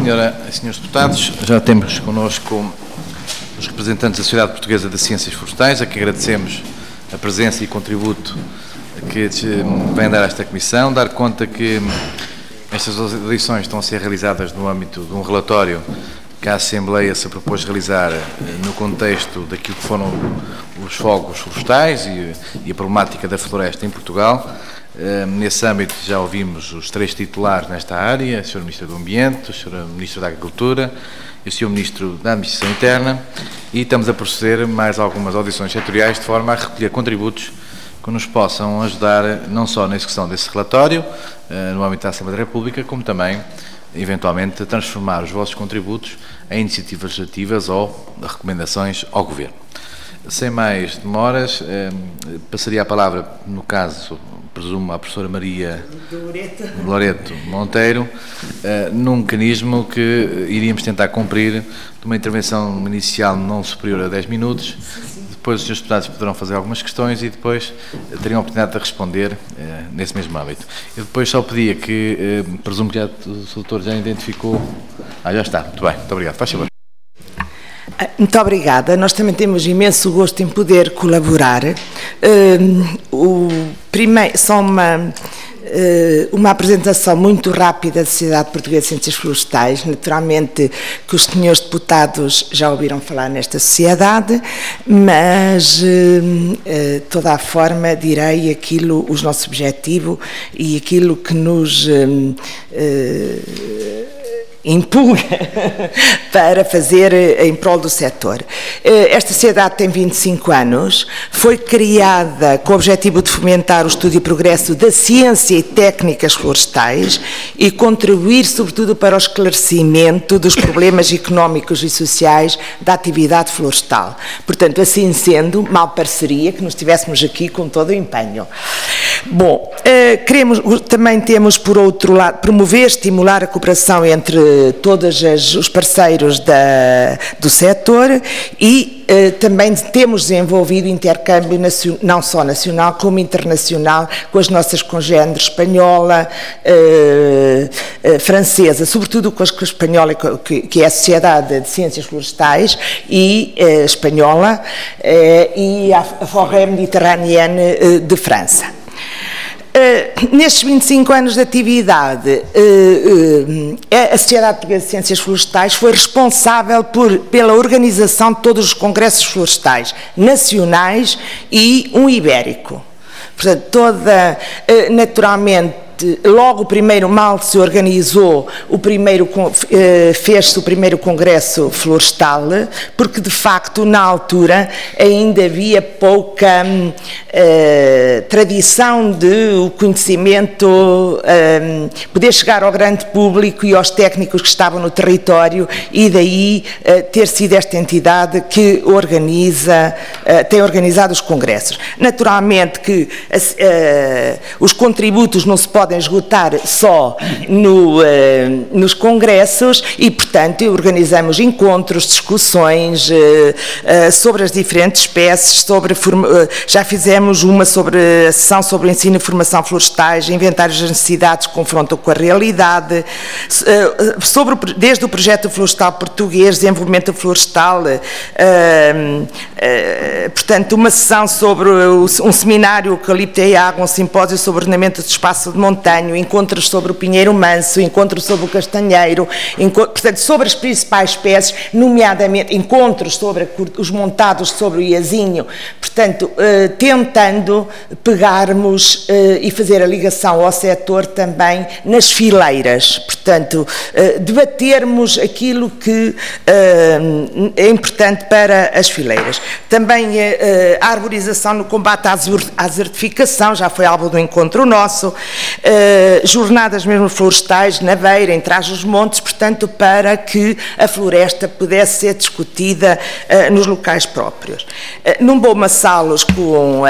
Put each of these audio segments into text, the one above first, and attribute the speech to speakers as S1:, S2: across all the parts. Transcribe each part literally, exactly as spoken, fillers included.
S1: Senhora e senhores deputados, já temos connosco os representantes da Sociedade Portuguesa de Ciências Florestais, a que agradecemos a presença e contributo que vem dar a esta Comissão, dar conta que estas audições estão a ser realizadas no âmbito de um relatório que a Assembleia se propôs realizar no contexto daquilo que foram os fogos florestais e, e a problemática da floresta em Portugal. Nesse âmbito já ouvimos os três titulares nesta área, a senhora Ministra do Ambiente, o senhor Ministro da Agricultura e o senhor Ministro da Administração Interna, e estamos a proceder mais algumas audições setoriais de forma a recolher contributos que nos possam ajudar não só na execução desse relatório, no âmbito da Assembleia da República, como também, eventualmente, a transformar os vossos contributos em iniciativas legislativas ou recomendações ao Governo. Sem mais demoras, eh, passaria a palavra, no caso, presumo, à professora Maria Loreto, Loreto Monteiro, eh, num mecanismo que iríamos tentar cumprir de uma intervenção inicial não superior a dez minutos. Depois os senhores deputados poderão fazer algumas questões e depois teriam a oportunidade de responder eh, nesse mesmo âmbito. Eu depois só pedia que, eh, presumo que já, o doutor já identificou... Ah, já está. Muito bem. Muito obrigado. Faz favor.
S2: Muito obrigada. Nós também temos imenso gosto em poder colaborar. Uh, o primeiro, só uma, uh, uma apresentação muito rápida da Sociedade Portuguesa de Ciências Florestais. Naturalmente que os senhores deputados já ouviram falar nesta sociedade, mas uh, uh, toda a forma direi aquilo, o nosso objetivo e aquilo que nos... Uh, uh, impulga para fazer em prol do setor. Esta sociedade tem vinte e cinco anos, foi criada com o objetivo de fomentar o estudo e progresso da ciência e técnicas florestais e contribuir, sobretudo, para o esclarecimento dos problemas económicos e sociais da atividade florestal. Portanto, assim sendo, mal pareceria que nos estivéssemos aqui com todo o empenho. Bom, queremos, também temos, por outro lado, promover, estimular a cooperação entre todos os parceiros da, do setor e eh, também temos desenvolvido intercâmbio não só nacional como internacional com as nossas congêneres espanhola, eh, eh, francesa, sobretudo com a, com a espanhola, que, que é a Sociedade de Ciências Florestais, e eh, espanhola, eh, e a, a Forêt Méditerranéenne eh, de França. Uh, nestes vinte e cinco anos de atividade, uh, uh, a Sociedade Portuguesa de Ciências Florestais foi responsável por, pela organização de todos os congressos florestais nacionais e um ibérico. Portanto, toda, uh, naturalmente, logo o primeiro mal se organizou, o primeiro, fez-se o primeiro congresso florestal, porque de facto na altura ainda havia pouca uh, tradição de o conhecimento uh, poder chegar ao grande público e aos técnicos que estavam no território, e daí uh, ter sido esta entidade que organiza, uh, tem organizado os congressos. Naturalmente que uh, os contributos não se podem esgotar só no, uh, nos congressos e, portanto, organizamos encontros, discussões uh, uh, sobre as diferentes espécies, sobre, uh, já fizemos uma sobre a sessão sobre o ensino e formação florestais, inventários das necessidades que confrontam com a realidade, uh, sobre, desde o projeto florestal português, desenvolvimento florestal, uh, uh, portanto, uma sessão sobre o, um seminário Eucalipto e Água, um simpósio sobre ordenamento do espaço de montanha, encontros sobre o pinheiro manso, encontros sobre o castanheiro, portanto, sobre as principais espécies, nomeadamente encontros sobre os montados sobre o iazinho, portanto, eh, tentando pegarmos eh, e fazer a ligação ao setor também nas fileiras, portanto, eh, debatermos aquilo que eh, é importante para as fileiras. Também eh, a arborização no combate à desertificação, já foi alvo do encontro nosso, Uh, jornadas mesmo florestais na Beira, em Trás-os-Montes, portanto, para que a floresta pudesse ser discutida uh, nos locais próprios. Uh, não vou amassá-los com uh,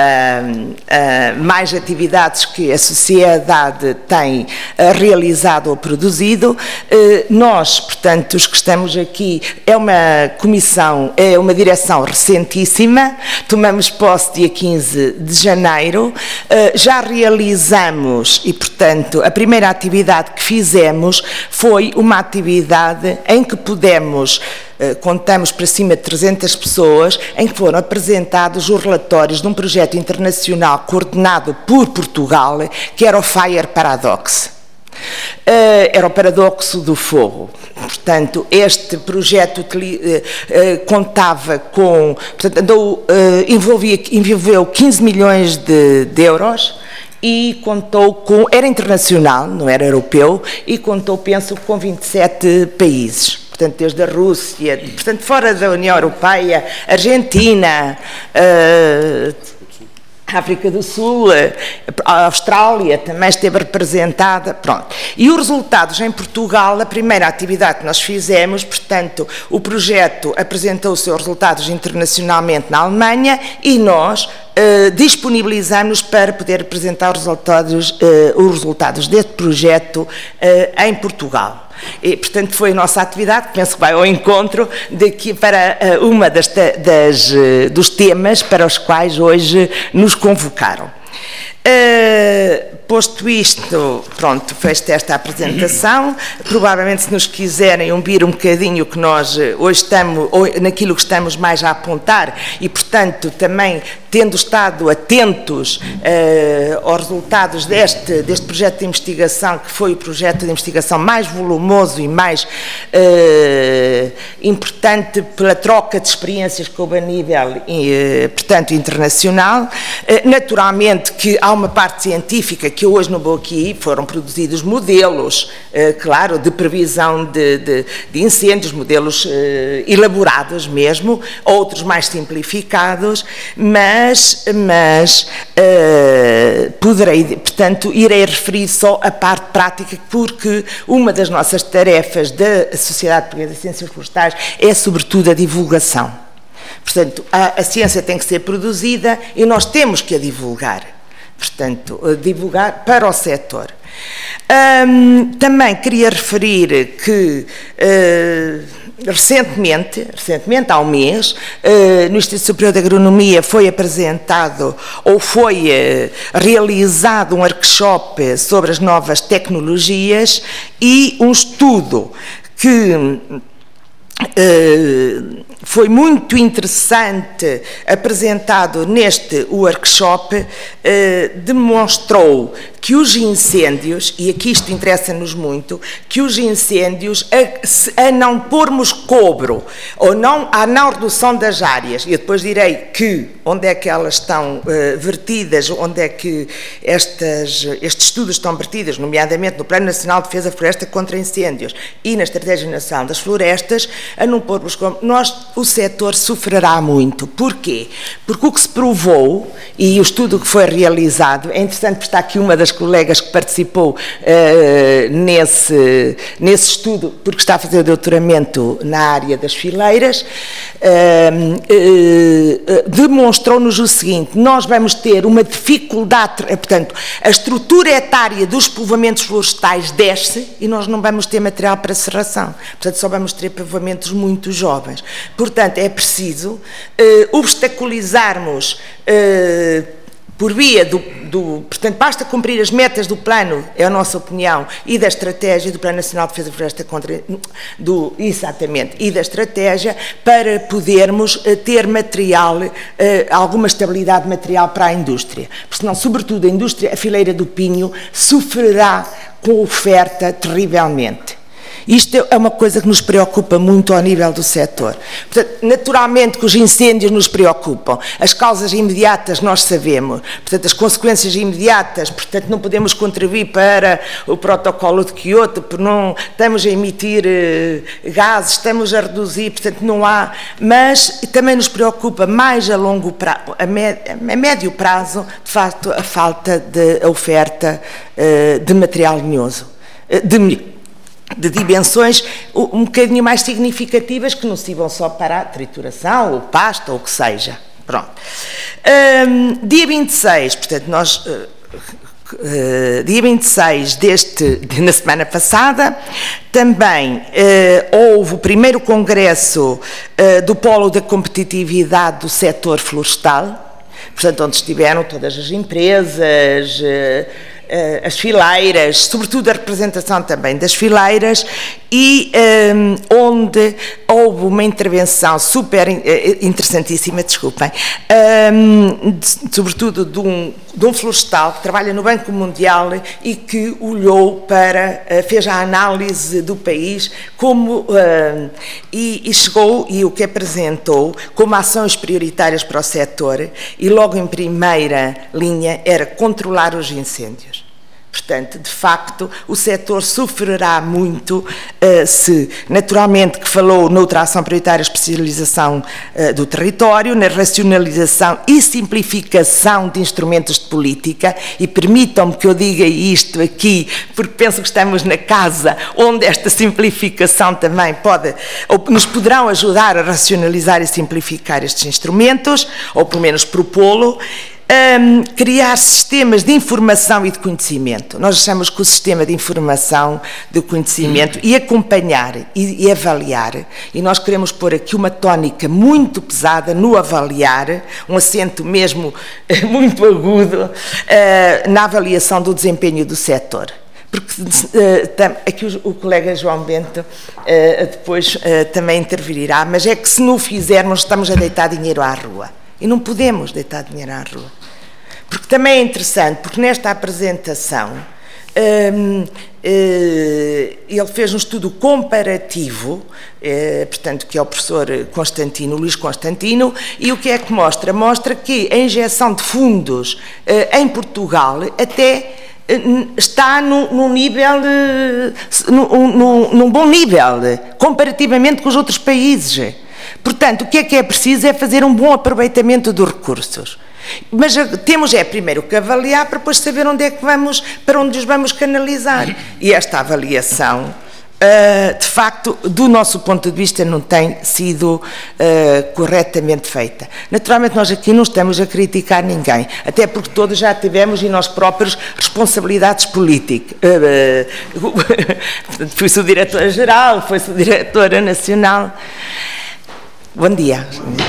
S2: uh, mais atividades que a sociedade tem uh, realizado ou produzido. produzido. Nós, portanto, os que estamos aqui, é uma comissão, é uma direção recentíssima, tomamos posse dia quinze de janeiro, já realizamos e, portanto, a primeira atividade que fizemos foi uma atividade em que pudemos, contamos para cima de trezentas pessoas, em que foram apresentados os relatórios de um projeto internacional coordenado por Portugal, que era o Fire Paradox. Uh, era o paradoxo do fogo. Portanto, este projeto uh, uh, contava com, portanto, andou, uh, envolvia, envolveu quinze milhões de, de euros e contou com, era internacional, não era europeu, e contou, penso, com vinte e sete países. Portanto, desde a Rússia, portanto, fora da União Europeia, Argentina, uh, África do Sul, a Austrália também esteve representada, pronto. E os resultados em Portugal, a primeira atividade que nós fizemos, portanto, o projeto apresentou os seus resultados internacionalmente na Alemanha e nós uh, disponibilizamos para poder apresentar os resultados, uh, os resultados deste projeto uh, em Portugal. E, portanto, foi a nossa atividade, penso que vai ao encontro daqui para uh, uma das, das, uh, dos temas para os quais hoje nos convocaram. Uh, posto isto, pronto, fez esta apresentação. Provavelmente, se nos quiserem ouvir um bocadinho que nós hoje estamos, naquilo que estamos mais a apontar e, portanto, também tendo estado atentos uh, aos resultados deste, deste projeto de investigação, que foi o projeto de investigação mais volumoso e mais uh, importante pela troca de experiências que houve a nível, uh, portanto, internacional. Uh, naturalmente que há uma parte científica que eu hoje não vou aqui, foram produzidos modelos, uh, claro, de previsão de, de, de incêndios, modelos uh, elaborados mesmo, outros mais simplificados, mas Mas, mas uh, poderei, portanto, irei referir só a parte prática, porque uma das nossas tarefas da Sociedade Portuguesa de Ciências Florestais é, sobretudo, a divulgação. Portanto, a, a ciência tem que ser produzida e nós temos que a divulgar. Portanto, uh, divulgar para o setor. Um, também queria referir que uh, Recentemente, recentemente, há um mês, no Instituto Superior de Agronomia foi apresentado ou foi realizado um workshop sobre as novas tecnologias e um estudo que foi muito interessante, apresentado neste workshop, demonstrou que os incêndios, e aqui isto interessa-nos muito, que os incêndios, a, a não pormos cobro, ou não, a não redução das áreas, e depois direi que, onde é que elas estão uh, vertidas, onde é que estas, estes estudos estão vertidos, nomeadamente no Plano Nacional de Defesa da Floresta contra Incêndios e na Estratégia Nacional das Florestas, a não pormos cobro, nós, o setor sofrerá muito. Porquê? Porque o que se provou, e o estudo que foi realizado, é interessante porque está aqui uma das colegas que participou uh, nesse, nesse estudo, porque está a fazer o doutoramento na área das fileiras, uh, uh, demonstrou-nos o seguinte: nós vamos ter uma dificuldade, portanto, a estrutura etária dos povoamentos florestais desce e nós não vamos ter material para serração, portanto, só vamos ter povoamentos muito jovens. Portanto, é preciso uh, obstaculizarmos uh, por via do, do, portanto, basta cumprir as metas do plano, é a nossa opinião, e da estratégia do Plano Nacional de Defesa da Floresta contra, do, exatamente, e da estratégia, para podermos uh, ter material, uh, alguma estabilidade material para a indústria, porque senão, sobretudo, a indústria, a fileira do pinho, sofrerá com oferta terrivelmente. Isto é uma coisa que nos preocupa muito ao nível do setor. Portanto, naturalmente que os incêndios nos preocupam, as causas imediatas nós sabemos, portanto, as consequências imediatas, portanto, não podemos contribuir para o protocolo de Kyoto, porque não estamos a emitir eh, gases, estamos a reduzir, portanto, não há, mas também nos preocupa mais a longo prazo, a, med, a médio prazo, de facto, a falta de a oferta eh, de material lenhoso, de de dimensões um bocadinho mais significativas, que não sirvam só para a trituração, ou pasto, ou o que seja. Pronto. Um, dia vinte e seis, portanto, nós uh, Uh, dia vinte e seis deste, de, na semana passada, também uh, houve o primeiro congresso uh, do Polo da Competitividade do Setor Florestal, portanto, onde estiveram todas as empresas, uh, as fileiras, sobretudo a representação também das fileiras, e um, onde houve uma intervenção super interessantíssima, desculpem, um, de, sobretudo de um, de um florestal que trabalha no Banco Mundial e que olhou para, fez a análise do país como, um, e, e chegou, e o que apresentou como ações prioritárias para o setor, e logo em primeira linha era controlar os incêndios. Portanto, de facto, o setor sofrerá muito uh, se, naturalmente, que falou noutra ação prioritária, especialização uh, do território, na racionalização e simplificação de instrumentos de política, e permitam-me que eu diga isto aqui, porque penso que estamos na casa onde esta simplificação também pode, ou nos poderão ajudar a racionalizar e simplificar estes instrumentos, ou pelo menos propô-lo. Um, criar sistemas de informação e de conhecimento. Nós achamos que o sistema de informação, de conhecimento e acompanhar e, e avaliar, e nós queremos pôr aqui uma tónica muito pesada no avaliar, um acento mesmo muito agudo uh, na avaliação do desempenho do setor. Porque uh, aqui o, o colega João Bento uh, depois uh, também intervirá, mas é que se não o fizermos estamos a deitar dinheiro à rua. E não podemos deitar dinheiro à rua. Porque também é interessante, porque nesta apresentação hum, ele fez um estudo comparativo, portanto, que é o professor Constantino, Luís Constantino, e o que é que mostra? Mostra que a injeção de fundos em Portugal até está num nível, num, num bom nível, comparativamente com os outros países. Portanto, o que é que é preciso é fazer um bom aproveitamento dos recursos. Mas temos é primeiro que avaliar para depois saber onde é que vamos, para onde os vamos canalizar. E esta avaliação, uh, de facto, do nosso ponto de vista, não tem sido uh, corretamente feita. Naturalmente, nós aqui não estamos a criticar ninguém, até porque todos já tivemos, e nós próprios, responsabilidades políticas. Uh, uh, Fui-se o diretora-geral, foi-se o diretora nacional. Bom dia.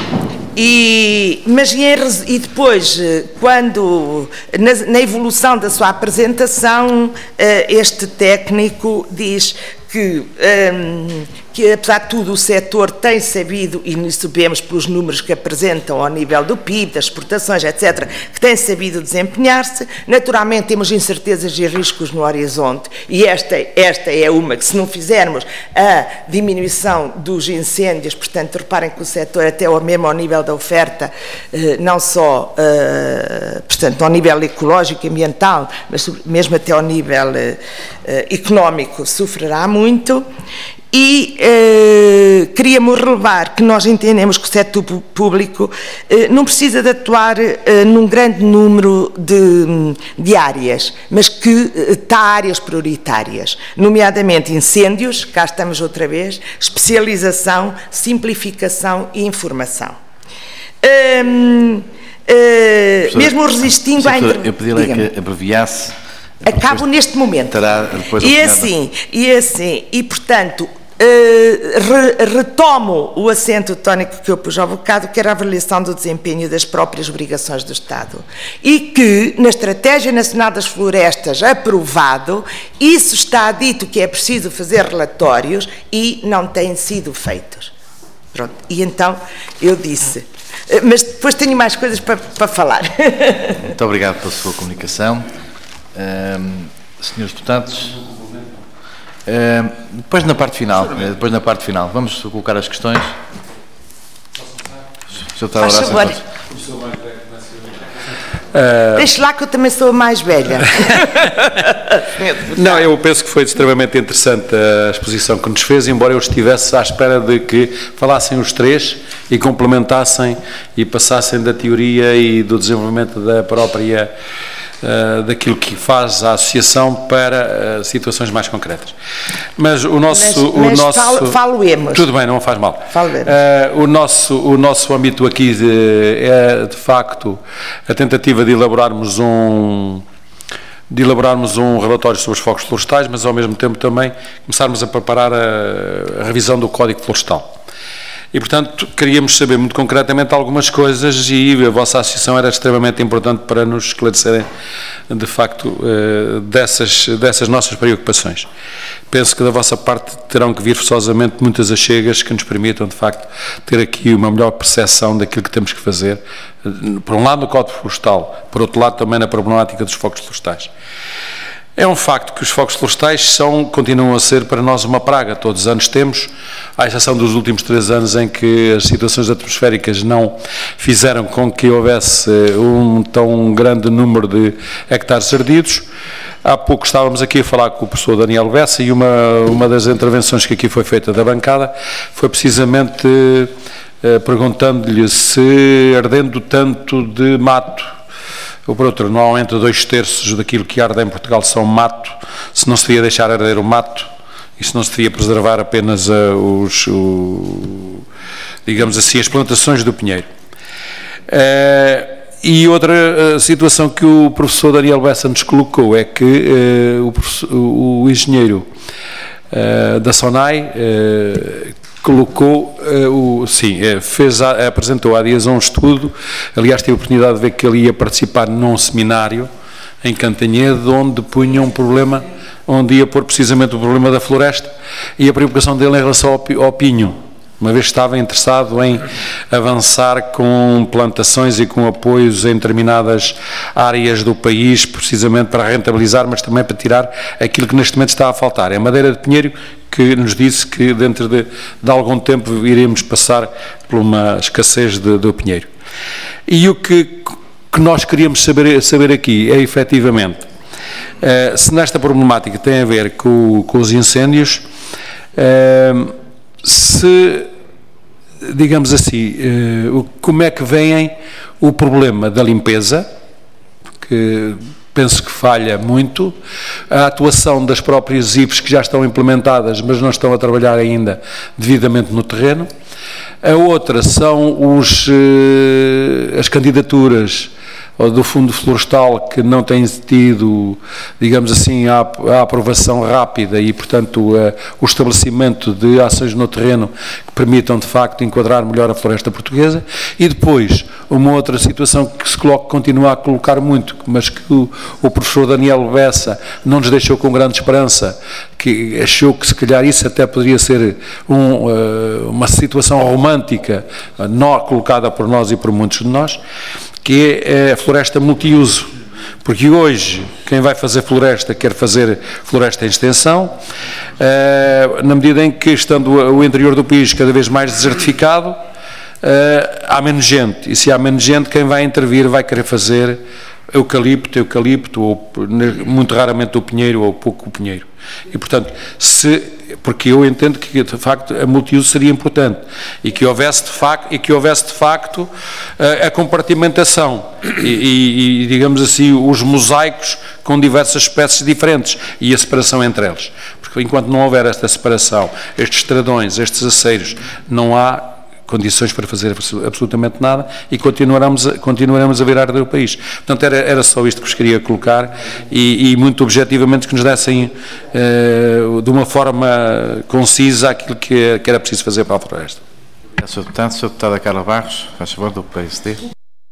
S2: E, mas e depois, quando, na, na evolução da sua apresentação, este técnico diz que, um, que, apesar de tudo, o setor tem sabido, e isso vemos pelos números que apresentam ao nível do P I B, das exportações, etcétera, que tem sabido desempenhar-se. Naturalmente, temos incertezas e riscos no horizonte, e esta, esta é uma que, se não fizermos a diminuição dos incêndios, portanto, reparem que o setor, até ao mesmo ao nível da oferta, não só, portanto, ao nível ecológico e ambiental, mas mesmo até ao nível económico, sofrerá muito. muito e eh, queríamos relevar que nós entendemos que o setor público eh, não precisa de atuar eh, num grande número de, de áreas, mas que está eh, áreas prioritárias, nomeadamente incêndios, cá estamos outra vez, especialização, simplificação e informação. Um, uh, mesmo resistindo à...
S1: Inter... Eu pedi-lhe que abreviasse.
S2: Acabo neste momento. E assim, e assim, e portanto, uh, re, retomo o acento tónico que eu pus ao bocado, que era a avaliação do desempenho das próprias obrigações do Estado. E que, na Estratégia Nacional das Florestas, aprovado, isso está dito que é preciso fazer relatórios e não têm sido feitos. Pronto, e então eu disse, mas depois tenho mais coisas para, para falar.
S1: Muito obrigado pela sua comunicação. Um, senhores deputados, um, depois na parte final, depois na parte final, vamos colocar as questões. O senhor
S2: Faz favor. Uh, Deixe lá que eu também sou a mais velha.
S3: Não, eu penso que foi extremamente interessante a exposição que nos fez, embora eu estivesse à espera de que falassem os três e complementassem e passassem da teoria e do desenvolvimento da própria Uh, daquilo que faz a associação para uh, situações mais concretas. Mas o nosso...
S2: Mas, mas
S3: o nosso
S2: falo, falo-emos.
S3: Tudo bem, não faz mal.
S2: Uh,
S3: o, nosso, o nosso âmbito aqui de, é, de facto, a tentativa de elaborarmos um... de elaborarmos um relatório sobre os fogos florestais, mas ao mesmo tempo também começarmos a preparar a, a revisão do Código Florestal. E, portanto, queríamos saber muito concretamente algumas coisas e a vossa associação era extremamente importante para nos esclarecerem, de facto, dessas, dessas nossas preocupações. Penso que da vossa parte terão que vir forçosamente muitas achegas que nos permitam, de facto, ter aqui uma melhor percepção daquilo que temos que fazer, por um lado no Código Florestal, por outro lado também na problemática dos fogos florestais. É um facto que os fogos florestais são, continuam a ser para nós uma praga. Todos os anos temos, à exceção dos últimos três anos em que as situações atmosféricas não fizeram com que houvesse um tão grande número de hectares ardidos. Há pouco estávamos aqui a falar com o professor Daniel Bessa e uma, uma das intervenções que aqui foi feita da bancada foi precisamente eh, perguntando-lhe se, ardendo tanto de mato, ou por outro, normalmente dois terços daquilo que arde em Portugal são mato, se não se devia deixar arder o mato e se não se devia preservar apenas uh, os, o, digamos assim, as plantações do pinheiro. Uh, e outra uh, situação que o professor Daniel Bessa nos colocou é que uh, o, o, o engenheiro uh, da SONAI uh, colocou, uh, o, sim, uh, fez a, apresentou há dias um estudo, aliás tive a oportunidade de ver que ele ia participar num seminário em Cantanhede, onde punha um problema, onde ia pôr precisamente o problema da floresta e a preocupação dele em relação ao, ao pinho, uma vez que estava interessado em avançar com plantações e com apoios em determinadas áreas do país, precisamente para rentabilizar, mas também para tirar aquilo que neste momento está a faltar. É a madeira de pinheiro que nos disse que dentro de, de algum tempo iremos passar por uma escassez de, de pinheiro. E o que, que nós queríamos saber, saber aqui é, efetivamente, uh, se nesta problemática tem a ver com, com os incêndios, uh, se, digamos assim, uh, como é que vem o problema da limpeza, que penso que falha muito, a atuação das próprias I Pes que já estão implementadas, mas não estão a trabalhar ainda devidamente no terreno. A outra são os, as candidaturas do Fundo Florestal que não têm tido, digamos assim, a, a aprovação rápida e, portanto, a, o estabelecimento de ações no terreno que permitam, de facto, enquadrar melhor a floresta portuguesa. E depois, uma outra situação que se coloca, continua a colocar muito, mas que o, o professor Daniel Bessa não nos deixou com grande esperança, que achou que se calhar isso até poderia ser um, uma situação romântica não colocada por nós e por muitos de nós, que é a floresta multiuso, porque hoje quem vai fazer floresta quer fazer floresta em extensão, na medida em que, estando o interior do país cada vez mais desertificado, há menos gente, e se há menos gente, quem vai intervir vai querer fazer eucalipto, eucalipto, ou muito raramente o pinheiro, ou pouco o pinheiro. E, portanto, se, porque eu entendo que, de facto, a multiuso seria importante e que houvesse, de facto, e que houvesse, de facto a, a compartimentação e, e, e, digamos assim, os mosaicos com diversas espécies diferentes e a separação entre eles. Porque, enquanto não houver esta separação, estes estradões, estes aceiros, não há condições para fazer absolutamente nada e continuaremos a, continuaremos a virar do país. Portanto, era, era só isto que vos queria colocar e, e muito objetivamente que nos dessem uh, de uma forma concisa aquilo que, que era preciso fazer para a floresta.
S1: Obrigado, senhor Deputado. senhora Deputada Carla Barros, faz favor, do P S D.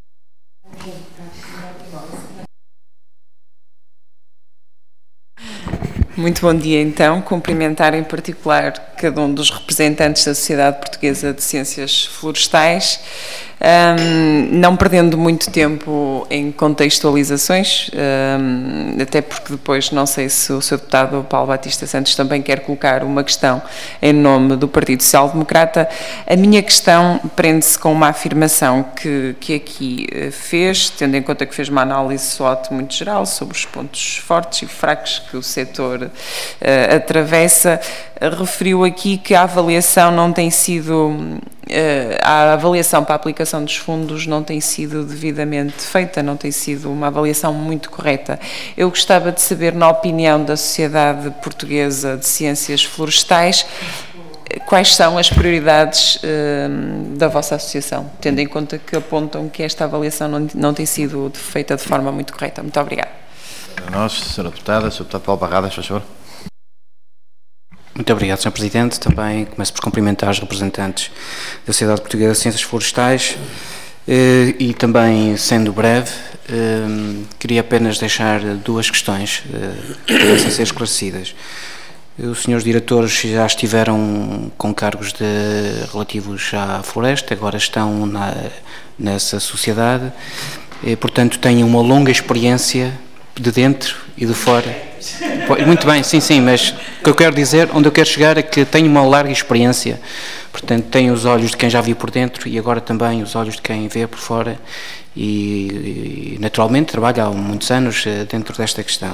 S4: Muito bom dia, então. Cumprimentar em particular cada um dos representantes da Sociedade Portuguesa de Ciências Florestais, um, não perdendo muito tempo em contextualizações, um, até porque depois não sei se o senhor Deputado Paulo Batista Santos também quer colocar uma questão em nome do Partido Social Democrata. A minha questão prende-se com uma afirmação que, que aqui fez, tendo em conta que fez uma análise SWOT muito geral sobre os pontos fortes e fracos que o setor uh, atravessa. Referiu aqui que a avaliação não tem sido, a avaliação para a aplicação dos fundos não tem sido devidamente feita, não tem sido uma avaliação muito correta. Eu gostava de saber, na opinião da Sociedade Portuguesa de Ciências Florestais, quais são as prioridades uh, da vossa associação, tendo em conta que apontam que esta avaliação não, não tem sido feita de forma muito correta. Muito obrigada.
S1: A nós, senhora Deputada, senhor Deputado Paulo Barradas, faz favor.
S5: Muito obrigado, senhor Presidente. Também começo por cumprimentar os representantes da Sociedade Portuguesa de Ciências Florestais eh, e também, sendo breve, eh, queria apenas deixar duas questões eh, que devem ser esclarecidas. Os senhores diretores já estiveram com cargos de, relativos à floresta, agora estão na, nessa sociedade e, portanto, têm uma longa experiência de dentro e de fora. Muito bem, sim, sim, mas o que eu quero dizer, onde eu quero chegar é que tenho uma larga experiência, portanto tenho os olhos de quem já viu por dentro e agora também os olhos de quem vê por fora e, e naturalmente trabalho há muitos anos dentro desta questão.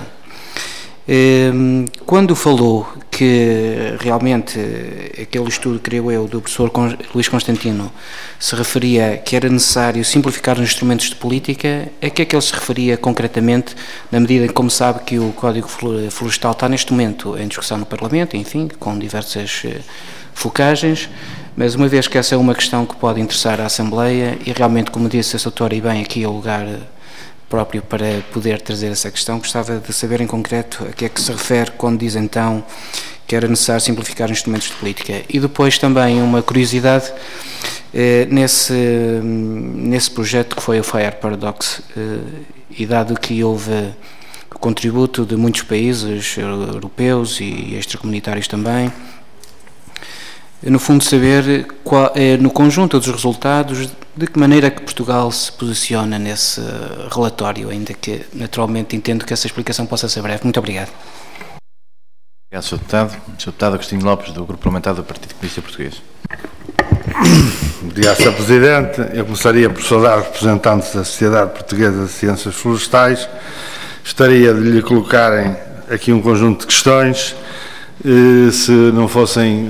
S5: Quando falou que realmente aquele estudo, creio eu, do professor Luís Constantino se referia que era necessário simplificar os instrumentos de política, a que é que ele se referia concretamente, na medida em que, como sabe, que o Código Florestal está neste momento em discussão no Parlamento, enfim, com diversas focagens, mas uma vez que essa é uma questão que pode interessar à Assembleia e realmente, como disse a doutora e bem, aqui é o lugar próprio para poder trazer essa questão, gostava de saber em concreto a que é que se refere quando diz então que era necessário simplificar instrumentos de política. E depois também uma curiosidade, eh, nesse, nesse projeto que foi o Fire Paradox, eh, e dado que houve o contributo de muitos países europeus e extracomunitários também, no fundo saber qual, é, no conjunto dos resultados, de que maneira que Portugal se posiciona nesse relatório, ainda que naturalmente entendo que essa explicação possa ser breve. Muito obrigado.
S1: Obrigado, senhor Deputado. senhor Deputado Agostinho Lopes, do Grupo Parlamentar do Partido Comunista Português.
S6: Obrigado, senhor Presidente. Eu começaria por saudar os representantes da Sociedade Portuguesa de Ciências Florestais. Gostaria de lhe colocarem aqui um conjunto de questões. Se não fossem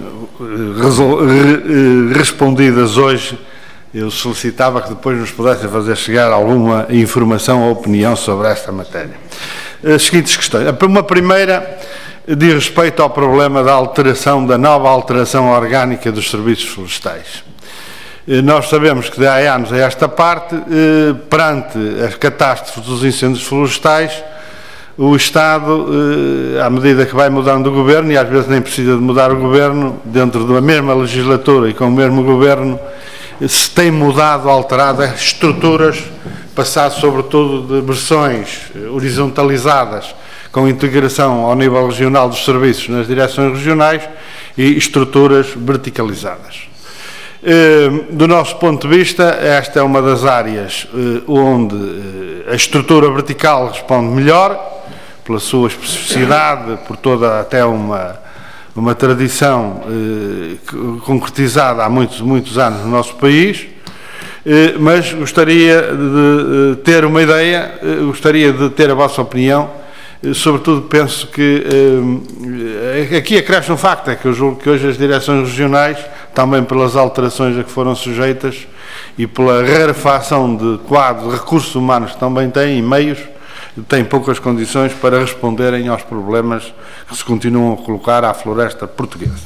S6: respondidas hoje, eu solicitava que depois nos pudessem fazer chegar alguma informação ou opinião sobre esta matéria. As seguintes questões. Uma primeira diz respeito ao problema da alteração, da nova alteração orgânica dos serviços florestais. Nós sabemos que de há anos a esta parte, perante as catástrofes dos incêndios florestais, o Estado, à medida que vai mudando o governo, e às vezes nem precisa de mudar o governo, dentro da mesma legislatura e com o mesmo governo, se tem mudado, alterado as estruturas, passado sobretudo de versões horizontalizadas, com integração ao nível regional dos serviços nas direções regionais e estruturas verticalizadas. Do nosso ponto de vista, esta é uma das áreas onde a estrutura vertical responde melhor, pela sua especificidade, por toda até uma, uma tradição eh, concretizada há muitos, muitos anos no nosso país, eh, mas gostaria de, de ter uma ideia, eh, gostaria de ter a vossa opinião, eh, sobretudo penso que eh, aqui acresce um facto, é que eu julgo que hoje as direções regionais, também pelas alterações a que foram sujeitas e pela rarefação de quadros de recursos humanos que também têm e meios, têm poucas condições para responderem aos problemas que se continuam a colocar à floresta portuguesa.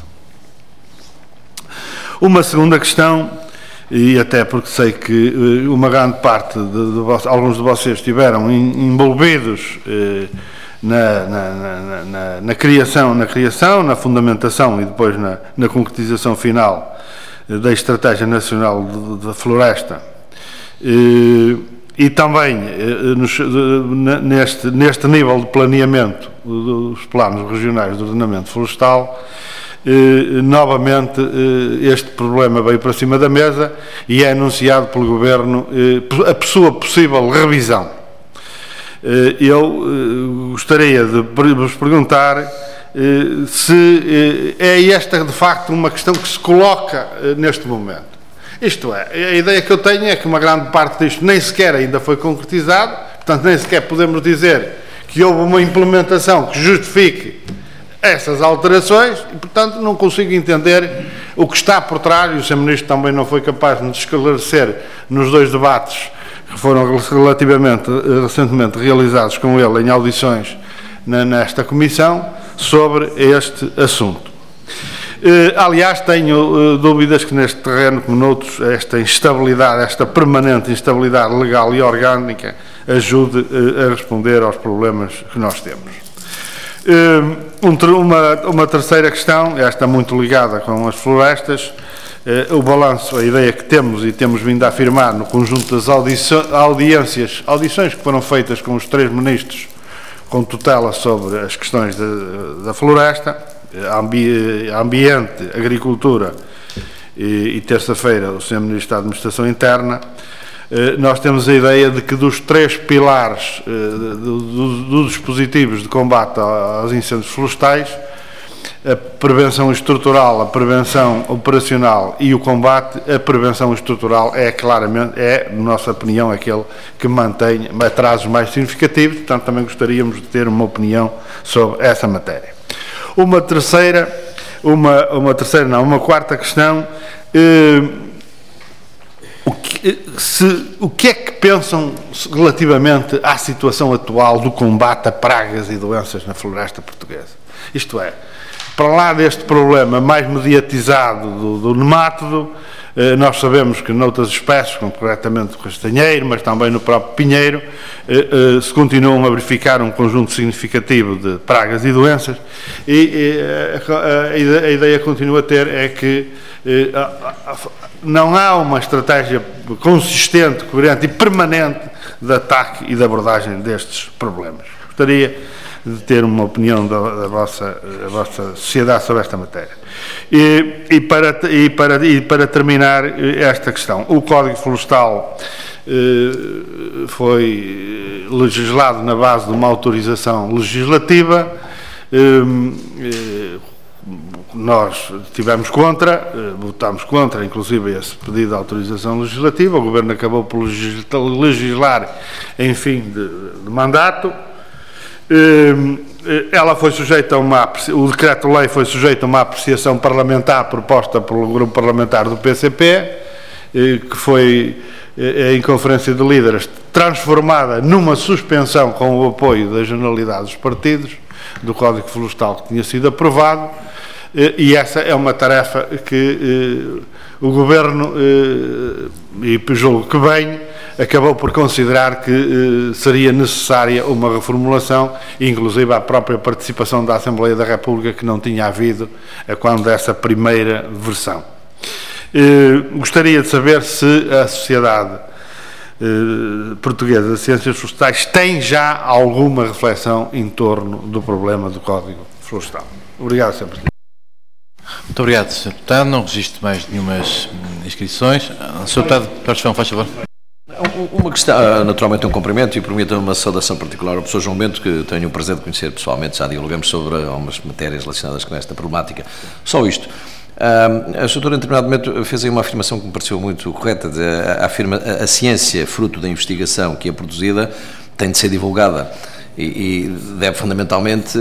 S6: Uma segunda questão, e até porque sei que uma grande parte de, de, de alguns de vocês estiveram envolvidos eh, na, na, na, na, na, criação, na criação, na fundamentação e depois na, na concretização final da Estratégia Nacional da Floresta, eh, e também nos, neste, neste nível de planeamento dos planos regionais de ordenamento florestal, eh, novamente eh, este problema veio para cima da mesa e é anunciado pelo Governo eh, a sua possível revisão. Eh, eu eh, gostaria de vos perguntar eh, se eh, é esta de facto uma questão que se coloca eh, neste momento. Isto é, a ideia que eu tenho é que uma grande parte disto nem sequer ainda foi concretizado, portanto nem sequer podemos dizer que houve uma implementação que justifique essas alterações e, portanto, não consigo entender o que está por trás, e o senhor Ministro também não foi capaz de nos esclarecer nos dois debates que foram relativamente, recentemente realizados com ele em audições na, nesta Comissão, sobre este assunto. Uh, aliás, tenho uh, dúvidas que neste terreno, como noutros, esta instabilidade, esta permanente instabilidade legal e orgânica ajude a responder aos problemas que nós temos. Uma, uma terceira questão, esta muito ligada com as florestas, o balanço, a ideia que temos e temos vindo a afirmar no conjunto das audiências, audições que foram feitas com os três ministros com tutela sobre as questões de, da floresta, ambi, ambiente, agricultura e, e terça-feira o senhor Ministro da Administração Interna, nós temos a ideia de que dos três pilares dos do, do dispositivos de combate aos incêndios florestais, a prevenção estrutural, a prevenção operacional e o combate, a prevenção estrutural é claramente, é, na nossa opinião, aquele que mantém atrasos mais significativos, portanto também gostaríamos de ter uma opinião sobre essa matéria. Uma terceira, uma, uma terceira não, uma quarta questão, eh, o, que, se, o que é que pensam relativamente à situação atual do combate a pragas e doenças na floresta portuguesa? Isto é, para lá deste problema mais mediatizado do, do nemátodo, eh, nós sabemos que noutras espécies, concretamente o castanheiro, mas também no próprio pinheiro, eh, eh, se continuam a verificar um conjunto significativo de pragas e doenças, e eh, a, a, a ideia continua a ter é que eh, a, a, não há uma estratégia consistente, coerente e permanente de ataque e de abordagem destes problemas. Gostaria de ter uma opinião da, da, vossa, da vossa sociedade sobre esta matéria. E, e, para, e, para, e para terminar esta questão, o Código Florestal eh, foi legislado na base de uma autorização legislativa, eh, eh, nós estivemos contra, eh, votámos contra, inclusive, esse pedido de autorização legislativa, o Governo acabou por legislar em fim de, de mandato. Ela foi sujeita a uma, o decreto-lei foi sujeito a uma apreciação parlamentar proposta pelo grupo parlamentar do P C P, que foi em conferência de líderes transformada numa suspensão com o apoio da generalidade dos partidos do Código Florestal que tinha sido aprovado, e essa é uma tarefa que o Governo, e julgo que bem, acabou por considerar que eh, seria necessária uma reformulação, inclusive a própria participação da Assembleia da República, que não tinha havido eh, quando dessa primeira versão. Eh, gostaria de saber se a Sociedade eh, Portuguesa de Ciências Florestais tem já alguma reflexão em torno do problema do Código Florestal. Obrigado, senhor Presidente.
S1: Muito obrigado, senhor Deputado. Não registro mais nenhumas inscrições. senhor Deputado, Jorge João, faz favor.
S7: Uma questão, naturalmente um cumprimento e permita uma saudação particular ao professor João Bento, que tenho o prazer de conhecer pessoalmente, já dialogamos sobre algumas matérias relacionadas com esta problemática. Só isto. A doutora, em determinado momento, fez aí uma afirmação que me pareceu muito correta, de, a, afirma, a, a ciência, fruto da investigação que é produzida, tem de ser divulgada e, e deve fundamentalmente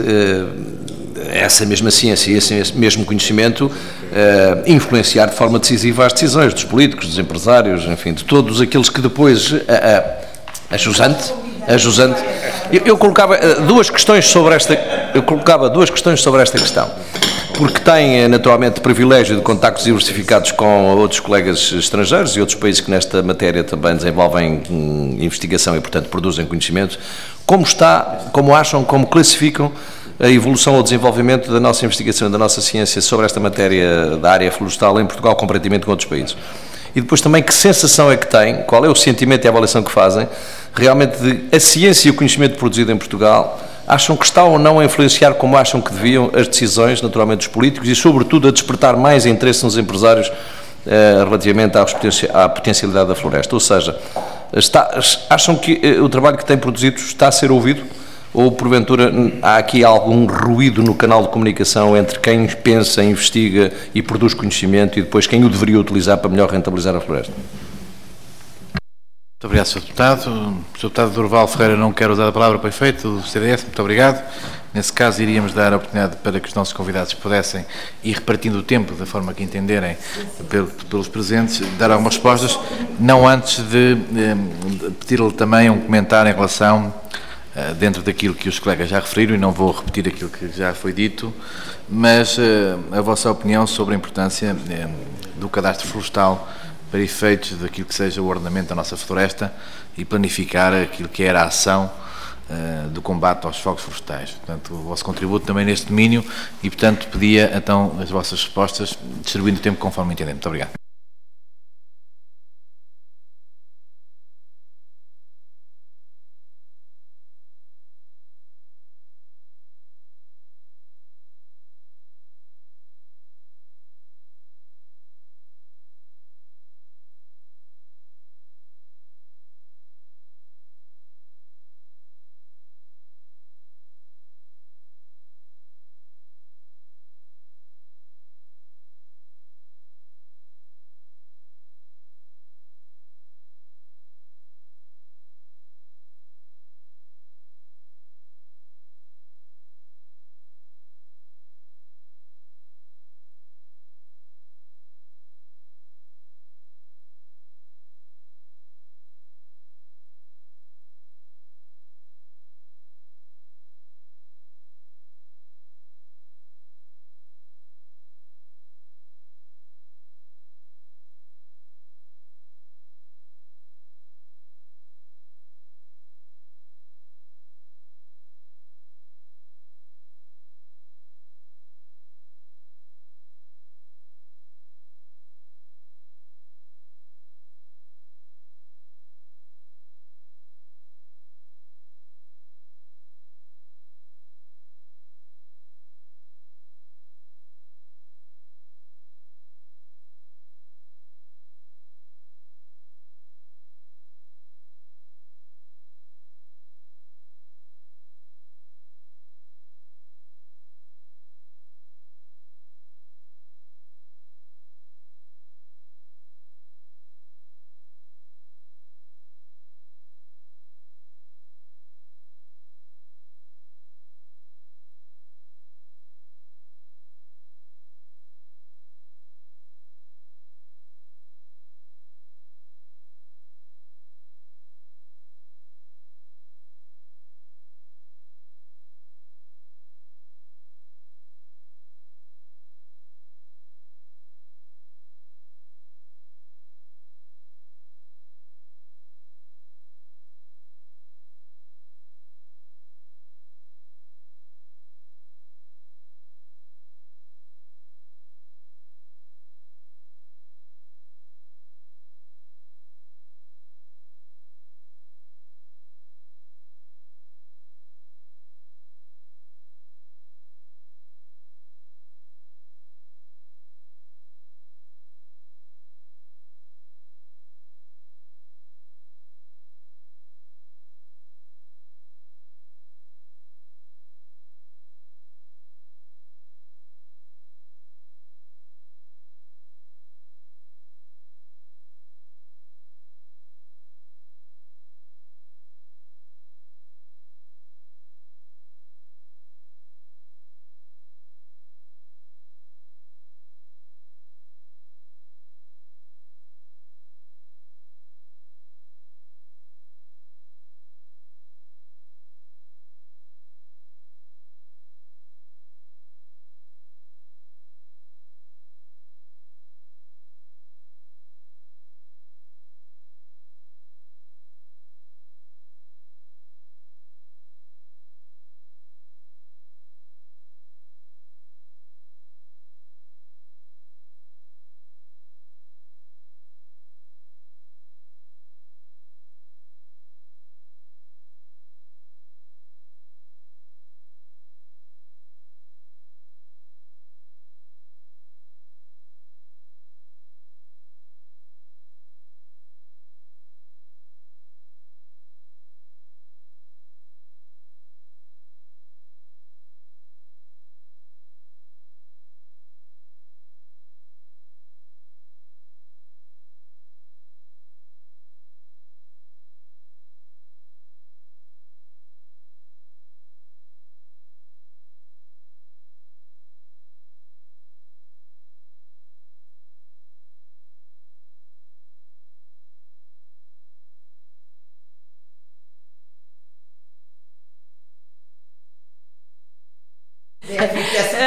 S7: essa mesma ciência e esse mesmo conhecimento Uh, influenciar de forma decisiva as decisões dos políticos, dos empresários, enfim, de todos aqueles que depois, uh, uh, a jusante, a jusante, eu, eu colocava uh, duas questões sobre esta, eu colocava duas questões sobre esta questão, porque tem naturalmente privilégio de contactos diversificados com outros colegas estrangeiros e outros países que nesta matéria também desenvolvem hum, investigação e, portanto, produzem conhecimento. Como está, como acham, como classificam a evolução ou desenvolvimento da nossa investigação e da nossa ciência sobre esta matéria da área florestal em Portugal, comparativamente com outros países? E depois também, que sensação é que têm, qual é o sentimento e a avaliação que fazem, realmente de a ciência e o conhecimento produzido em Portugal, acham que está ou não a influenciar como acham que deviam as decisões, naturalmente, dos políticos e, sobretudo, a despertar mais interesse nos empresários eh, relativamente à, à potencialidade da floresta? Ou seja, está, acham que eh, o trabalho que têm produzido está a ser ouvido? Ou, porventura, há aqui algum ruído no canal de comunicação entre quem pensa, investiga e produz conhecimento e depois quem o deveria utilizar para melhor rentabilizar a floresta?
S1: Muito obrigado, senhor Deputado. O senhor Deputado Durval Ferreira não quer usar a palavra para efeito do C D S. Muito obrigado. Nesse caso, iríamos dar a oportunidade para que os nossos convidados pudessem ir repartindo o tempo da forma que entenderem pelos presentes, dar algumas respostas, não antes de, de pedir-lhe também um comentário em relação, dentro daquilo que os colegas já referiram, e não vou repetir aquilo que já foi dito, mas a vossa opinião sobre a importância do cadastro florestal para efeitos daquilo que seja o ordenamento da nossa floresta e planificar aquilo que era a ação uh, do combate aos fogos florestais. Portanto, o vosso contributo também neste domínio e, portanto, pedia então as vossas respostas, distribuindo o tempo conforme entendemos. Muito obrigado.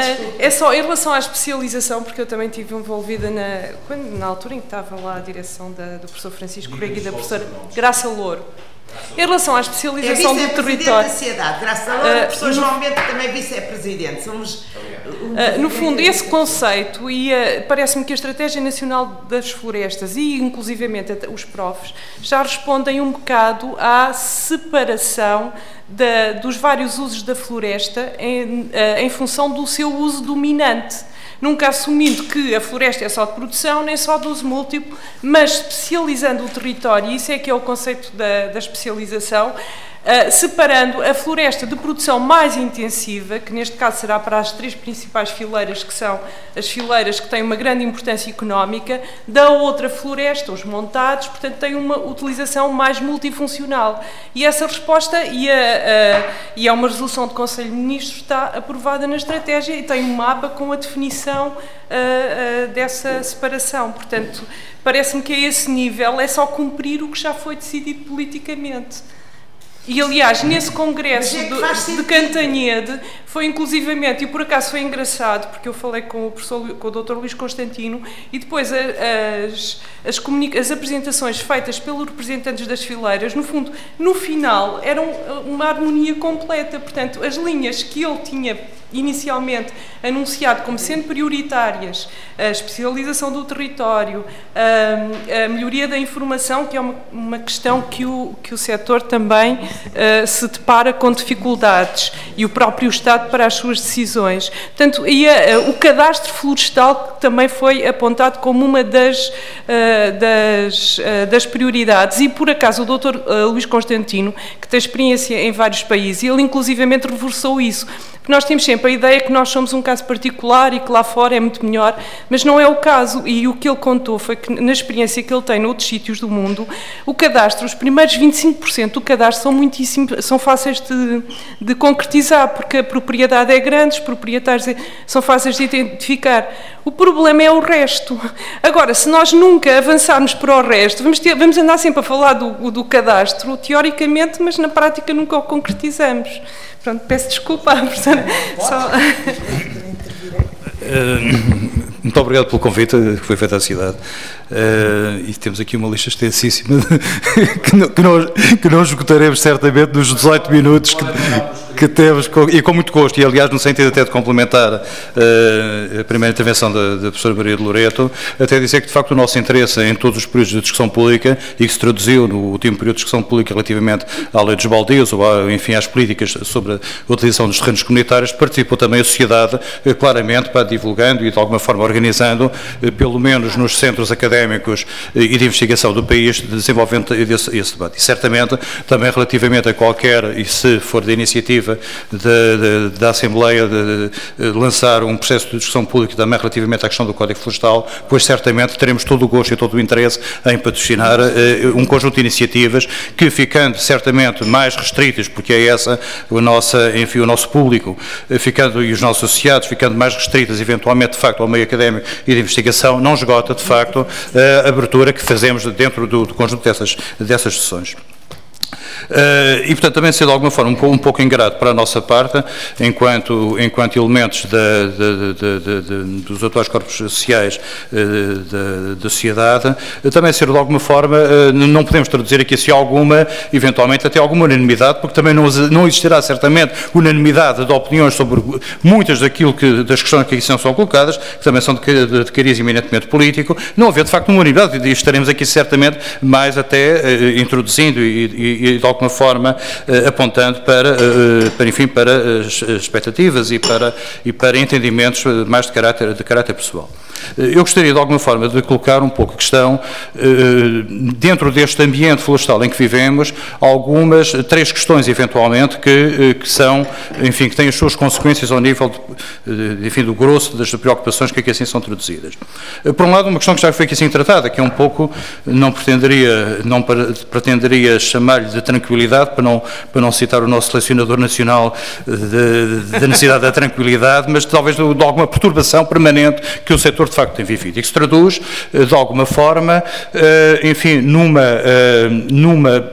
S8: Uh, é só em relação à especialização, porque eu também estive envolvida na, quando, na altura em que estava lá a direção da, do professor Francisco Rego e da professora Graça Louro. Em relação à especialização
S2: é
S8: do território.
S2: Da sociedade, graças a Deus, uh, o professor João Bento também vice-presidente. Somos.
S8: Uh, no fundo, esse conceito, e uh, parece-me que a Estratégia Nacional das Florestas e, inclusivamente, os profs, já respondem um bocado à separação da, dos vários usos da floresta em, uh, em função do seu uso dominante. Nunca assumindo que a floresta é só de produção, nem só de uso múltiplo, mas especializando o território, e isso é que é o conceito da, da especialização, uh, separando a floresta de produção mais intensiva, que neste caso será para as três principais fileiras, que são as fileiras que têm uma grande importância económica, da outra floresta, os montados, portanto tem uma utilização mais multifuncional. E essa resposta, e, a, a, e é uma resolução do Conselho de Ministros, está aprovada na estratégia e tem um mapa com a definição uh, uh, dessa separação. Portanto, parece-me que a esse nível é só cumprir o que já foi decidido politicamente. E, aliás, nesse congresso
S2: é
S8: de, de Cantanhede, foi inclusivamente, e por acaso foi engraçado, porque eu falei com o, professor, com o doutor Luís Constantino, e depois a, as, as, as apresentações feitas pelos representantes das fileiras, no fundo, no final, eram uma harmonia completa. Portanto, as linhas que ele tinha inicialmente anunciado como sendo prioritárias, a especialização do território, a, a melhoria da informação, que é uma, uma questão que o, que o setor também uh, se depara com dificuldades, e o próprio Estado para as suas decisões. Portanto, e a, a, o cadastro florestal também foi apontado como uma das, uh, das, uh, das prioridades, e por acaso o doutor uh, Luís Constantino, que tem experiência em vários países, ele inclusivamente reforçou isso. Nós temos sempre a ideia que nós somos um caso particular e que lá fora é muito melhor, mas não é o caso. E o que ele contou foi que, na experiência que ele tem noutros sítios do mundo, o cadastro, os primeiros vinte e cinco por cento do cadastro são muitíssimo, são fáceis de, de concretizar, porque a propriedade é grande, os proprietários são fáceis de identificar. O problema é o resto. Agora, se nós nunca avançarmos para o resto, vamos, ter, vamos andar sempre a falar do, do cadastro, teoricamente, mas na prática nunca o concretizamos. Pronto, peço desculpa, portanto, só...
S9: Muito obrigado pelo convite que foi feito à cidade. Uh, e temos aqui uma lista extensíssima que, não, que, não, que não esgotaremos certamente nos dezoito minutos que, que temos, com, e com muito gosto, e aliás no sentido até de complementar uh, a primeira intervenção da, da professora Maria de Loreto, até dizer que de facto o nosso interesse em todos os períodos de discussão pública, e que se traduziu no último período de discussão pública relativamente à lei dos baldios, ou a, enfim às políticas sobre a utilização dos terrenos comunitários, participou também a sociedade uh, claramente para divulgando e de alguma forma organizando, uh, pelo menos nos centros académicos e de investigação do país, desenvolvendo esse, esse debate. E certamente também relativamente a qualquer, e se for da iniciativa de, de, da Assembleia de, de lançar um processo de discussão pública também relativamente à questão do Código Florestal, pois certamente teremos todo o gosto e todo o interesse em patrocinar uh, um conjunto de iniciativas que, ficando certamente mais restritas, porque é essa o, nossa, enfim, o nosso público, uh, ficando, e os nossos associados, ficando mais restritas eventualmente de facto ao meio académico e de investigação, não esgota de facto a abertura que fazemos dentro do, do conjunto dessas, dessas sessões. Uh, e, portanto, também ser de alguma forma um pouco, um pouco ingrato para a nossa parte, enquanto, enquanto elementos da, de, de, de, de, dos atuais corpos sociais uh, da sociedade, uh, também ser de alguma forma, uh, não podemos traduzir aqui assim alguma, eventualmente até alguma unanimidade, porque também não, não existirá certamente unanimidade de opiniões sobre muitas daquilo que, das questões que aqui são colocadas, que também são de, de, de cariz eminentemente político, não haver de facto uma unanimidade, e estaremos aqui certamente mais até uh, introduzindo e, e, e de alguma forma uh, apontando para, uh, para, enfim, para as expectativas e para, e para entendimentos mais de caráter, de caráter pessoal. Eu gostaria de alguma forma de colocar um pouco a questão, dentro deste ambiente florestal em que vivemos, algumas, três questões eventualmente que, que são, enfim, que têm as suas consequências ao nível, de, enfim, do grosso das preocupações que aqui assim são traduzidas. Por um lado, uma questão que já foi aqui assim tratada, que é um pouco, não pretenderia, não pretenderia chamar-lhe de tranquilidade, para não, para não citar o nosso selecionador nacional da necessidade da tranquilidade, mas talvez de, de alguma perturbação permanente que o setor de facto tem vivido e que se traduz de alguma forma, enfim, numa, numa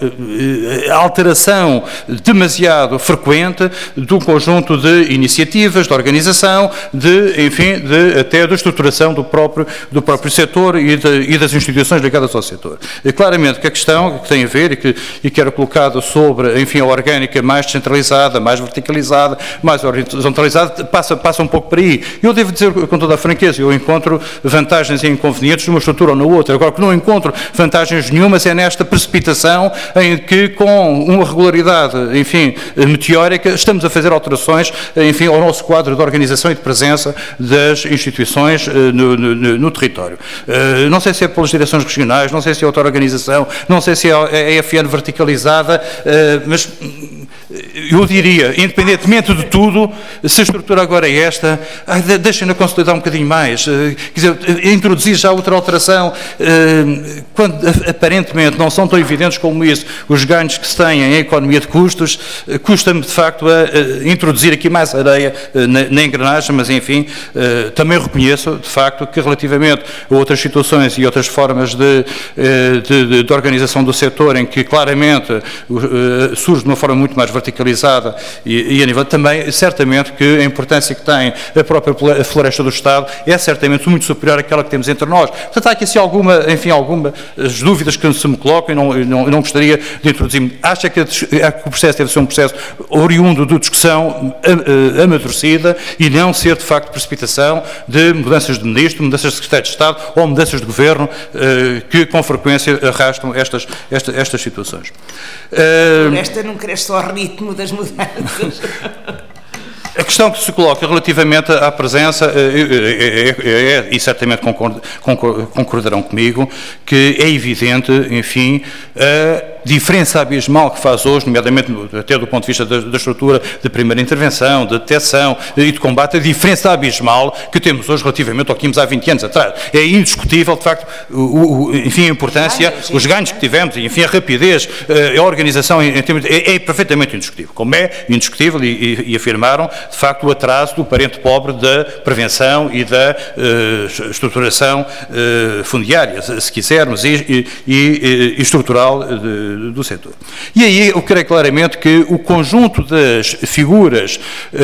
S9: alteração demasiado frequente do conjunto de iniciativas, de organização, de, enfim, de, até da estruturação do próprio, do próprio setor e, de, e das instituições ligadas ao setor. E claramente que a questão que tem a ver e que, e que era colocada sobre, enfim, a orgânica mais descentralizada, mais verticalizada, mais horizontalizada, passa, passa um pouco por aí. Eu devo dizer com toda a franqueza, eu encontro vantagens e inconvenientes numa estrutura ou na outra. Agora, que não encontro vantagens nenhumas é nesta precipitação em que, com uma regularidade, enfim, meteórica, estamos a fazer alterações, enfim, ao nosso quadro de organização e de presença das instituições no, no, no território. Não sei se é pelas direções regionais, não sei se é outra organização, não sei se é a F N verticalizada, mas eu diria, independentemente de tudo, se a estrutura agora é esta, deixem-na consolidar um bocadinho mais, quer dizer, introduzir já outra alteração, quando aparentemente não são tão evidentes como isso, os ganhos que se têm em economia de custos, custa-me de facto a introduzir aqui mais areia na, na engrenagem, mas enfim, também reconheço de facto que relativamente a outras situações e outras formas de, de, de organização do setor em que claramente surge de uma forma muito mais verticalizada e, e a nível também, certamente que a importância que tem a própria floresta do Estado é certamente muito superior àquela que temos entre nós. Portanto, há aqui assim alguma, enfim, algumas dúvidas que se me colocam e não, e não, e não gostaria de introduzir. Acho que, a, que o processo deve ser um processo oriundo de discussão amadurecida e não ser, de facto, precipitação de mudanças de ministro, mudanças de secretário de Estado ou mudanças de governo que, com frequência, arrastam estas, estas, estas situações.
S2: Por esta não cresce ao ritmo das mudanças.
S9: A questão que se coloca relativamente à presença, é, é, é, e certamente concord, concordarão comigo, que é evidente, enfim, a diferença abismal que faz hoje, nomeadamente até do ponto de vista da, da estrutura de primeira intervenção, de detecção e de combate, a diferença abismal que temos hoje relativamente ao que tínhamos há vinte anos atrás. É indiscutível, de facto, o, o, enfim, a importância, os ganhos que tivemos, enfim, a rapidez, a organização, em termos, é, é perfeitamente indiscutível. Como é indiscutível, e, e, e afirmaram, de facto, o atraso do parente pobre da prevenção e da uh, estruturação uh, fundiária, se quisermos, e, e, e, e estrutural de, do setor. E aí eu creio claramente que o conjunto das figuras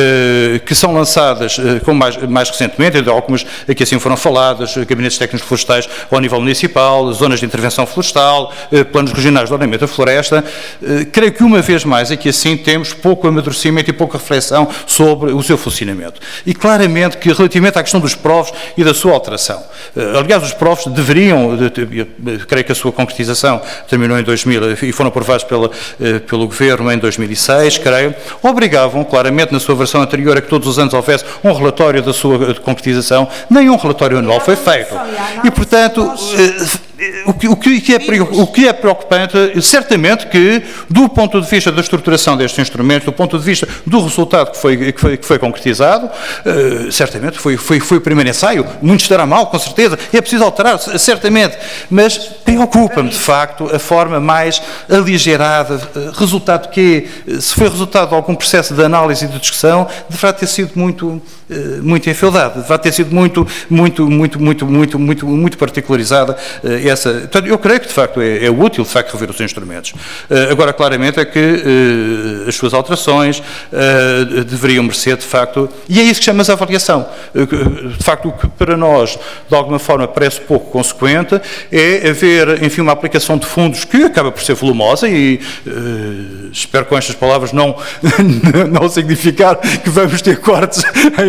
S9: uh, que são lançadas, uh, como mais, mais recentemente, algumas aqui assim foram faladas, gabinetes técnicos florestais ao nível municipal, zonas de intervenção florestal, uh, planos regionais de ordenamento da floresta, uh, creio que uma vez mais aqui assim temos pouco amadurecimento e pouca reflexão sobre o seu funcionamento. E claramente que relativamente à questão dos P R O Vs e da sua alteração. Uh, aliás, os P R O Vs deveriam, de, de, de, creio que a sua concretização terminou em dois mil e foram aprovados pela, uh, pelo Governo em dois mil e seis, creio, obrigavam claramente na sua versão anterior a que todos os anos houvesse um relatório da sua concretização, nenhum relatório anual foi feito. E, portanto, uh, O que, o, que é, o que é preocupante, certamente que, do ponto de vista da estruturação destes instrumentos, do ponto de vista do resultado que foi, que foi, que foi concretizado, uh, certamente foi, foi, foi o primeiro ensaio, muito estará mal, com certeza, é preciso alterar, certamente, mas preocupa-me, de facto, a forma mais aligerada, resultado que, se foi resultado de algum processo de análise e de discussão, deverá ter sido muito, muito enfeudado, deverá ter sido muito, muito, muito, muito, muito, muito, muito particularizada. Essa, portanto, eu creio que, de facto, é, é útil, de facto, rever os instrumentos. Uh, agora, claramente, é que uh, as suas alterações uh, deveriam merecer, de facto, e é isso que chamamos a avaliação. Uh, de facto, o que para nós, de alguma forma, parece pouco consequente, é haver, enfim, uma aplicação de fundos que acaba por ser volumosa e uh, espero com estas palavras não, não significar que vamos ter cortes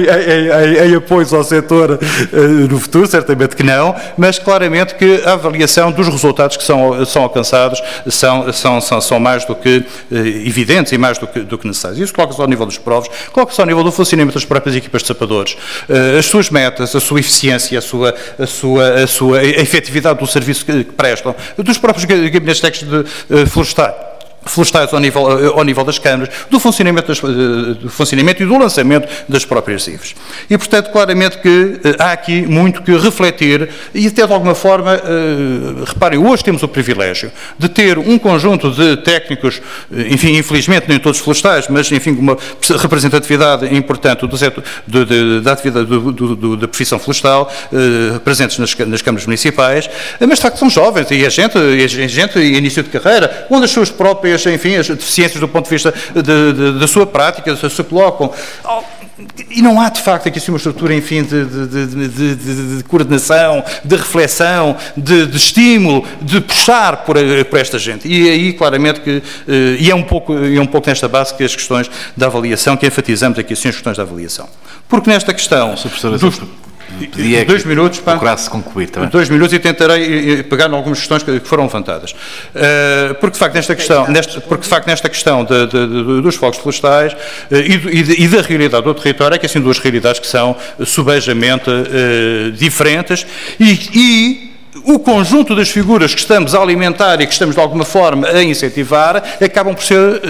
S9: em, em, em, em apoios ao setor uh, no futuro, certamente que não, mas claramente que a avaliação dos resultados que são, são alcançados são, são, são, são mais do que eh, evidentes e mais do que, do que necessários. Isso coloca-se ao nível dos P R O Vs, coloca-se ao nível do funcionamento das próprias equipas de sapadores, eh, as suas metas, a sua eficiência, a sua, a sua, a sua a efetividade do serviço que, que prestam, dos próprios gabinetes técnicos de, eh, florestais. florestais ao nível, ao nível das câmaras, do funcionamento, das, do funcionamento e do lançamento das próprias I V Es. E, portanto, claramente que há aqui muito que refletir e até de alguma forma, uh, reparem, hoje temos o privilégio de ter um conjunto de técnicos, enfim, infelizmente nem todos florestais, mas, enfim, uma representatividade importante do setor, do, de, da atividade do, do, do, da profissão florestal, uh, presentes nas, nas câmaras municipais, mas, de facto, são jovens e a gente, e a gente em início de carreira, onde as suas próprias, enfim, as deficiências do ponto de vista de, de, da sua prática se colocam. E não há, de facto, aqui uma estrutura, enfim, de, de, de, de, de, de coordenação, de reflexão, de, de estímulo, de puxar por, por esta gente. E aí, claramente, que, e é um, pouco, é um pouco nesta base que as questões da avaliação, que enfatizamos aqui, sim, as questões da avaliação. Porque nesta questão... Dos,
S1: Pedia
S9: dois minutos, pá,
S1: procurasse concluir também.
S9: Dois minutos e tentarei pegar em algumas questões que foram levantadas. Uh, porque, de facto, nesta questão, nesta, porque, de facto, nesta questão de, de, de, dos fogos florestais uh, e, de, e da realidade do território, é que, assim, duas realidades que são subejamente uh, diferentes e, e o conjunto das figuras que estamos a alimentar e que estamos, de alguma forma, a incentivar, acabam por ser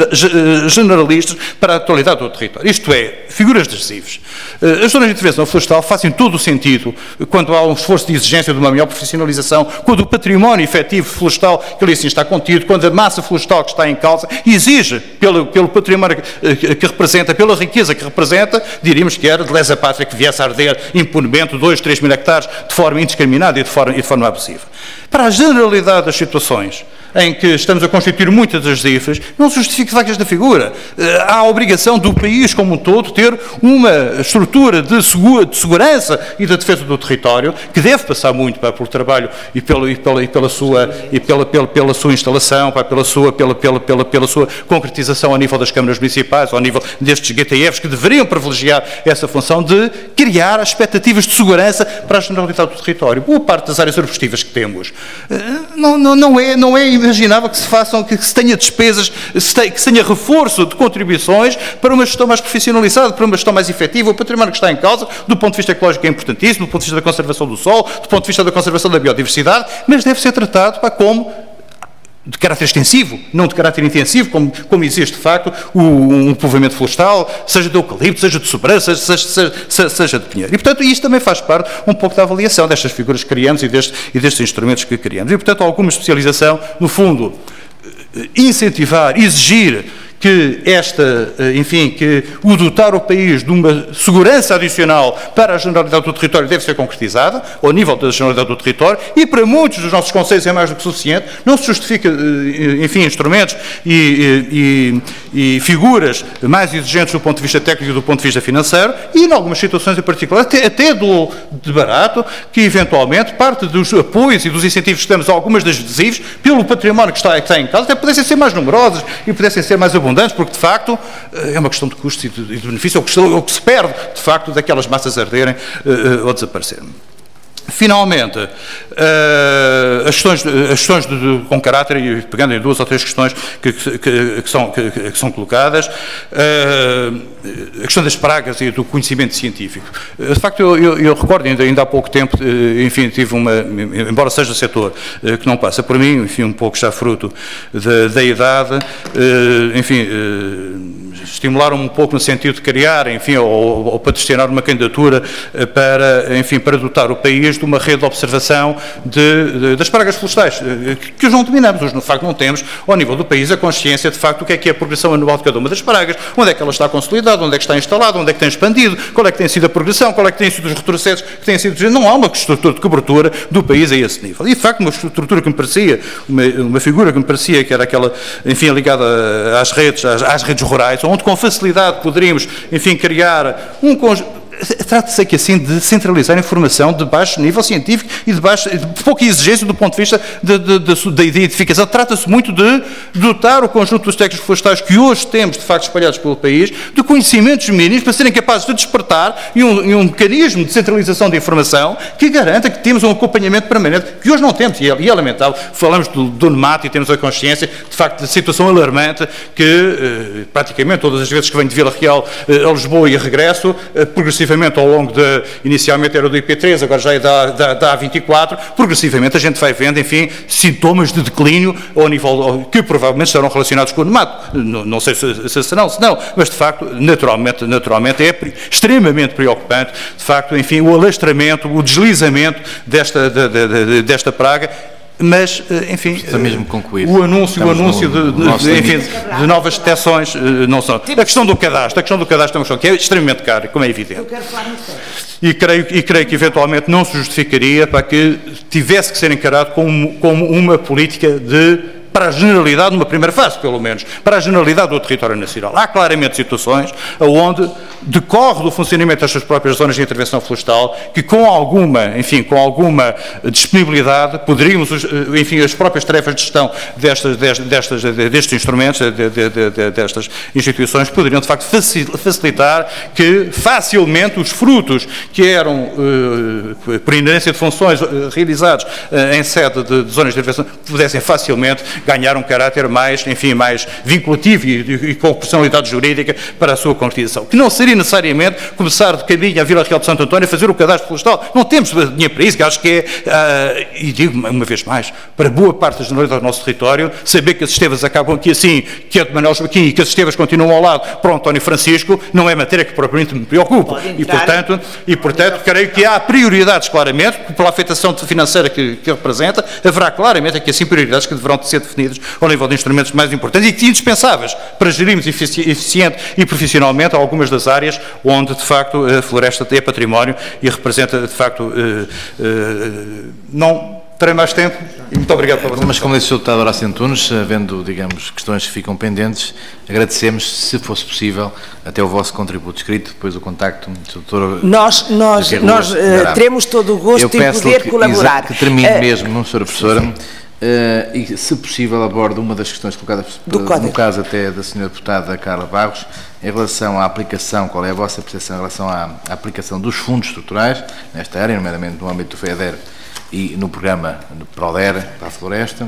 S9: generalistas para a atualidade do território. Isto é, figuras decisivas. As zonas de intervenção florestal fazem todo o sentido quando há um esforço de exigência de uma maior profissionalização, quando o património efetivo florestal que ali assim está contido, quando a massa florestal que está em causa exige, pelo, pelo património que, que representa, pela riqueza que representa, diríamos que era de lesa pátria que viesse a arder impunemente dois, três mil hectares de forma indiscriminada e de forma, e de forma abusiva. Para a generalidade das situações em que estamos a constituir muitas das I F Es, não se justifica esta figura. Há a obrigação do país como um todo ter uma estrutura de, segura, de segurança e de defesa do território, que deve passar muito pá, pelo trabalho e pela, e pela, e pela, sua, e pela, pela, pela sua instalação, pá, pela, sua, pela, pela, pela, pela sua concretização ao nível das câmaras municipais, ao nível destes G T Fs, que deveriam privilegiar essa função de criar expectativas de segurança para a generalidade do território. Boa parte das áreas arbustivas que temos não, não, não, é, não é imaginável que se façam, que se tenha despesas, que se tenha reforço de contribuições para uma gestão mais profissionalizada, para uma gestão mais efetiva. O património que está em causa, do ponto de vista ecológico, é importantíssimo, do ponto de vista da conservação do solo, do ponto de vista da conservação da biodiversidade, mas deve ser tratado pá, como de caráter extensivo, não de caráter intensivo, como, como existe, de facto, o, um povoamento florestal, seja de eucalipto, seja de sobrança, seja, seja, seja de pinheiro. E, portanto, isto também faz parte um pouco da avaliação destas figuras que criamos e, deste, e destes instrumentos que criamos. E, portanto, alguma especialização, no fundo, incentivar, exigir que esta, enfim, que o dotar o país de uma segurança adicional para a generalidade do território deve ser concretizada, ao nível da generalidade do território, e para muitos dos nossos conselhos é mais do que suficiente. Não se justifica, enfim, instrumentos e, e, e figuras mais exigentes do ponto de vista técnico e do ponto de vista financeiro, e em algumas situações em particular, até, até do, de barato, que eventualmente parte dos apoios e dos incentivos que temos a algumas das adesivos, pelo património que está, que está em casa, até pudessem ser mais numerosos e pudessem ser mais abundantes, porque, de facto, é uma questão de custos e de, de benefício, ou que se perde, de facto, daquelas massas arderem uh, ou desaparecerem. Finalmente, uh, as questões, as questões de, de, com caráter, e pegando em duas ou três questões que, que, que, que, são, que, que são colocadas, uh, a questão das pragas e do conhecimento científico. Uh, de facto, eu, eu, eu recordo, ainda, ainda há pouco tempo, uh, enfim, tive uma, embora seja setor uh, que não passa por mim, enfim, um pouco já fruto da, da idade, uh, enfim, uh, estimularam-me um pouco no sentido de criar, enfim, ou, ou patrocinar uma candidatura uh, para, enfim, para dotar o país de uma rede de observação de, de, das pragas florestais, que hoje não dominamos, hoje, de facto, não temos, ao nível do país, a consciência, de facto, do que é que é a progressão anual de cada uma das pragas, onde é que ela está consolidada, onde é que está instalada, onde é que tem expandido, qual é que tem sido a progressão, qual é que tem sido os retrocessos que têm sido... Não há uma estrutura de cobertura do país a esse nível. E, de facto, uma estrutura que me parecia, uma, uma figura que me parecia que era aquela, enfim, ligada às redes, às, às redes rurais, onde com facilidade poderíamos, enfim, criar um conjunto... Trata-se aqui assim de centralizar informação de baixo nível científico e de, baixo, de pouca exigência do ponto de vista da identificação. Trata-se muito de dotar o conjunto dos técnicos florestais que hoje temos, de facto, espalhados pelo país, de conhecimentos mínimos para serem capazes de despertar e um, e um mecanismo de centralização de informação que garanta que temos um acompanhamento permanente, que hoje não temos, e é, e é lamentável. Falamos do, do NEMAT e temos a consciência, de facto, da situação alarmante que, eh, praticamente, todas as vezes que venho de Vila Real eh, a Lisboa e a regresso, eh, progressivamente progressivamente ao longo de, inicialmente era do I P três, agora já é da, da, da A vinte e quatro, progressivamente a gente vai vendo, enfim, sintomas de declínio ao nível, que provavelmente estarão relacionados com o nemato. Não, não sei se, se serão, se não, mas de facto, naturalmente, naturalmente é extremamente preocupante, de facto, enfim, o alastramento, o deslizamento desta, de, de, de, desta praga. Mas, enfim,
S1: mesmo concluir.
S9: o anúncio, o anúncio no, de, de, enfim, de novas detecções não são. A questão do cadastro, a questão do cadastro é uma questão que é extremamente cara, como é evidente. E creio, e creio que eventualmente não se justificaria para que tivesse que ser encarado como, como uma política de, para a generalidade, numa primeira fase, pelo menos, para a generalidade do território nacional. Há claramente situações onde decorre do funcionamento das suas próprias zonas de intervenção florestal que com alguma, enfim, com alguma disponibilidade poderíamos, enfim, as próprias tarefas de gestão destas, destas, destes instrumentos, destas instituições, poderiam de facto facilitar que facilmente os frutos que eram, por inerência de funções realizados em sede de zonas de intervenção, pudessem facilmente ganhar um caráter mais, enfim, mais vinculativo e, e com proporcionalidade jurídica para a sua concretização. Que não seria necessariamente começar de caminho à Vila Real de Santo António a fazer o cadastro florestal. Não temos dinheiro para isso, que acho que é, uh, e digo uma vez mais, para boa parte da generalidade do nosso território, saber que as estevas acabam aqui assim, que é de Manuel Joaquim e que as estevas continuam ao lado para o António Francisco, não é matéria que propriamente me preocupa. E portanto, e, portanto, creio que há prioridades claramente, pela afetação financeira que, que representa, haverá claramente aqui assim prioridades que deverão ser definidas ao nível de instrumentos mais importantes e indispensáveis para gerirmos efici eficiente e profissionalmente algumas das áreas onde, de facto, a floresta é património e representa, de facto, uh, uh, não terei mais tempo e muito obrigado pela vossa.
S1: Mas como disse o deputado Horácio Antunes, havendo, digamos, questões que ficam pendentes, agradecemos, se fosse possível, até o vosso contributo escrito, depois o contacto do doutor
S2: Nós, nós, nós uh, teremos todo o gosto em poder
S1: que,
S2: colaborar.
S1: Que termine
S2: uh,
S1: mesmo, senhora Professora. Sim, sim. Uh, e, se possível, abordo uma das questões colocadas, por, no caso até da senhora deputada Carla Barros, em relação à aplicação, qual é a vossa percepção em relação à, à aplicação dos fundos estruturais nesta área, nomeadamente no âmbito do FEDER e no programa do PRODER para a floresta.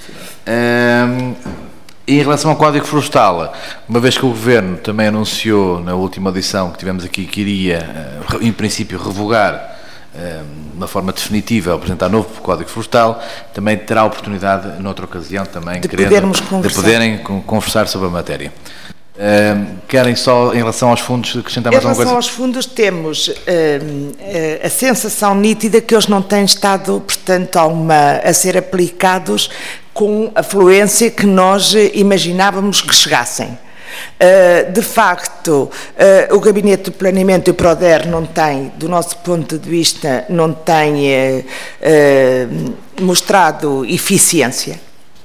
S1: Uh, e em relação ao Código Florestal, uma vez que o Governo também anunciou na última audição que tivemos aqui que iria, uh, em princípio, revogar de uma forma definitiva apresentar novo Código Florestal, também terá a oportunidade, noutra ocasião, também
S2: de,
S1: querendo,
S2: de
S1: poderem conversar sobre a matéria. Uh, querem só, em relação aos fundos, acrescentar mais alguma coisa?
S2: Em relação aos fundos, temos uh, uh, a sensação nítida que eles não têm estado, portanto, a, uma, a ser aplicados com a fluência que nós imaginávamos que chegassem. Uh, de facto, uh, o Gabinete do Planeamento e o PRODER não tem, do nosso ponto de vista, não tem uh, uh, mostrado eficiência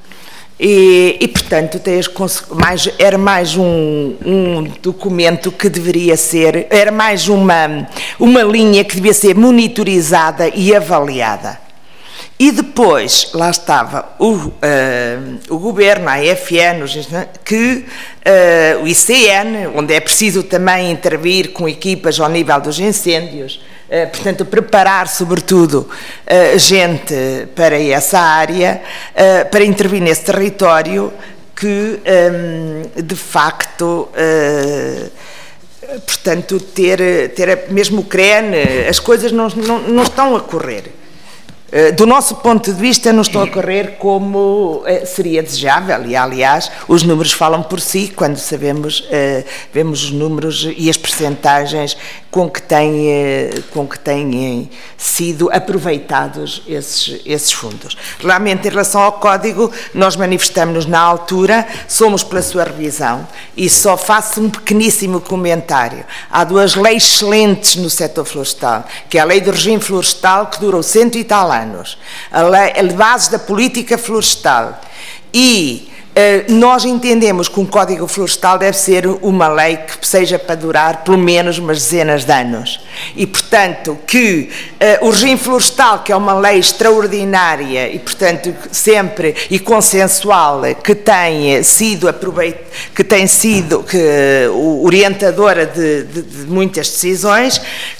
S2: e, e portanto, tem as mais, era mais um, um documento que deveria ser, era mais uma, uma linha que devia ser monitorizada e avaliada. E depois, lá estava o, uh, o Governo, a A F N, que, uh, o I C N, onde é preciso também intervir com equipas ao nível dos incêndios, uh, portanto, preparar, sobretudo, uh, gente para essa área, uh, para intervir nesse território que, um, de facto, uh, portanto, ter, ter mesmo o C R E N, as coisas não, não, não estão a correr. Do nosso ponto de vista, não estão a correr como seria desejável e, aliás, os números falam por si quando sabemos, vemos os números e as percentagens com que têm, com que têm sido aproveitados esses, esses fundos. Realmente, em relação ao Código, nós manifestamos-nos na altura, somos pela sua revisão e só faço um pequeníssimo comentário. Há duas leis excelentes no setor florestal, que é a Lei do Regime Florestal, que durou cento e tal anos. Anos, a lei, a base da política florestal e uh, nós entendemos que um Código Florestal deve ser uma lei que seja para durar pelo menos umas dezenas de anos e, portanto, que uh, o regime florestal, que é uma lei extraordinária e, portanto, sempre e consensual, que tem sido aproveit... que tem sido que, uh, orientadora de, de, de muitas decisões,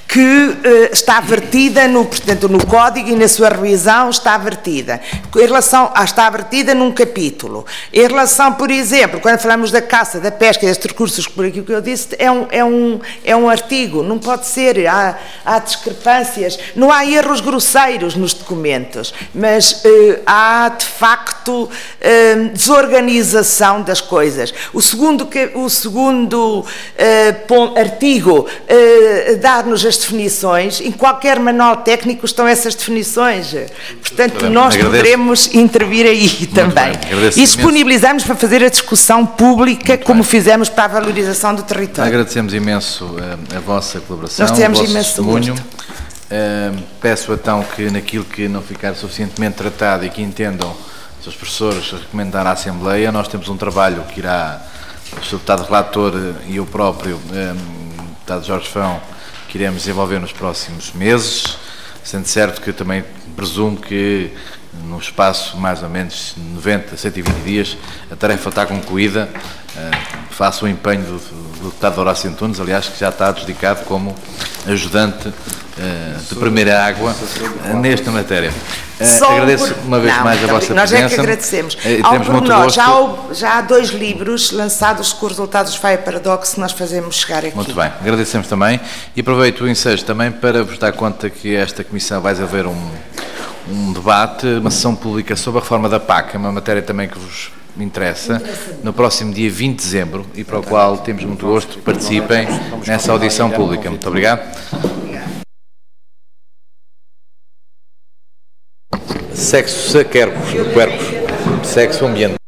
S2: que uh, está vertida no, portanto, no Código e na sua revisão está vertida. Em relação a, está vertida num capítulo. Em relação, por exemplo, quando falamos da caça, da pesca e destes recursos, por aquilo que eu disse, é um, é um, é um artigo, não pode ser, há, há discrepâncias, não há erros grosseiros nos documentos, mas uh, há, de facto, uh, desorganização das coisas. O segundo, o segundo uh, ponto, artigo uh, dá-nos as definições, em qualquer manual técnico estão essas definições, portanto nós
S1: Agradeço.
S2: poderemos intervir aí
S1: Muito
S2: também.
S1: bem.
S2: E disponibilizamos para fazer a discussão pública,
S1: Muito
S2: como
S1: bem.
S2: fizemos para a valorização do território.
S1: Agradecemos imenso uh, a vossa colaboração,
S2: Nós temos
S1: o vosso
S2: imenso
S1: testemunho.
S2: gosto.
S1: Uh, peço então que naquilo que não ficar suficientemente tratado e que entendam os professores recomendar à Assembleia, nós temos um trabalho que irá o senhor Deputado Relator e eu próprio, um, Deputado Jorge Fão, que iremos desenvolver nos próximos meses, sendo certo que também presumo que no espaço mais ou menos noventa, cento e vinte dias a tarefa está concluída, uh, faço o empenho do, do Deputado Horácio Antunes, aliás, que já está adjudicado como ajudante uh, de primeira água uh, nesta matéria. Uh, agradeço uma vez
S2: não,
S1: mais a vossa
S2: nós
S1: presença.
S2: Nós é que agradecemos.
S1: Uh,
S2: Ao
S1: temos muito
S2: pormenor,
S1: gosto.
S2: já, houve, já há dois livros lançados com os resultados do F A I Paradox que nós fazemos chegar aqui.
S1: Muito bem, agradecemos também e aproveito o ensejo também para vos dar conta que esta Comissão vai haver um, um debate, uma sessão pública sobre a reforma da P A C, é uma matéria também que vos interessa, no próximo dia vinte de dezembro e para o qual temos muito gosto, participem nessa audição pública. Muito obrigado. Sexo, quercos, quercos, sexo ambiente.